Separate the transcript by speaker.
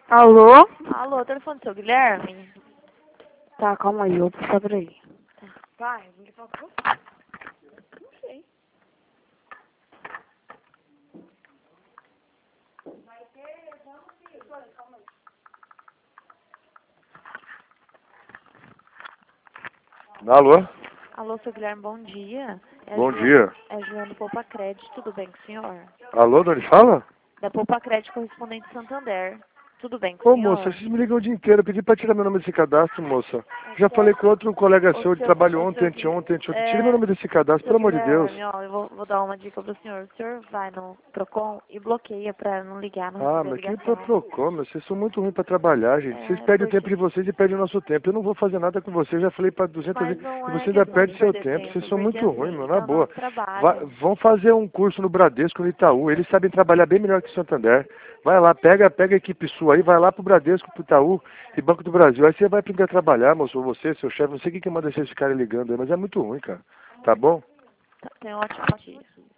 Speaker 1: Alô?
Speaker 2: Alô, telefone do seu Guilherme?
Speaker 1: Tá, calma aí, eu vou passar por aí.
Speaker 2: Pai, vou ligar pra você. Não sei.
Speaker 3: Alô?
Speaker 2: Alô, seu Guilherme, bom dia.
Speaker 3: Bom dia.
Speaker 2: É Joana do Poupa Crédito, tudo bem com o senhor?
Speaker 3: Alô, de onde fala?
Speaker 2: Da Poupa Crédito Correspondente Santander. Tudo bem com o
Speaker 3: Ô,
Speaker 2: senhor?
Speaker 3: moça, vocês me ligam o dia inteiro. Eu pedi pra tirar meu nome desse cadastro, moça. Já falei com outro colega seu de trabalho ontem, anteontem. Tira meu nome desse cadastro, pelo amor de Deus.
Speaker 2: Guilherme, ó, eu vou dar uma dica pro senhor. O senhor vai no Procon e bloqueia pra não ligar, não
Speaker 3: Ah,
Speaker 2: receber
Speaker 3: mas que
Speaker 2: ligação.
Speaker 3: Procon, meu. Vocês são muito ruins pra trabalhar, gente. Vocês perdem o tempo de vocês e perdem o nosso tempo. Eu não vou fazer nada com vocês. Já falei pra 200
Speaker 2: Mas
Speaker 3: vezes.
Speaker 2: não
Speaker 3: E
Speaker 2: é
Speaker 3: você ainda
Speaker 2: questão
Speaker 3: perde
Speaker 2: de
Speaker 3: seu
Speaker 2: perder
Speaker 3: tempo.
Speaker 2: tempo,
Speaker 3: Vocês são
Speaker 2: porque
Speaker 3: muito ruins,
Speaker 2: assim,
Speaker 3: meu.
Speaker 2: é
Speaker 3: Na
Speaker 2: o
Speaker 3: boa.
Speaker 2: nosso trabalho.
Speaker 3: Vão fazer um curso no Bradesco, no Itaú. Eles sabem trabalhar bem melhor que o Santander. Vai lá, pega a equipe sua aí, vai lá pro Bradesco, pro Itaú e Banco do Brasil. Aí você vai aprender a trabalhar, moço. Ou você, seu chefe, não sei quem que manda vocês ficarem ligando aí, mas é muito ruim, cara. Tá bom?
Speaker 2: Tá, tem um ótimo dia.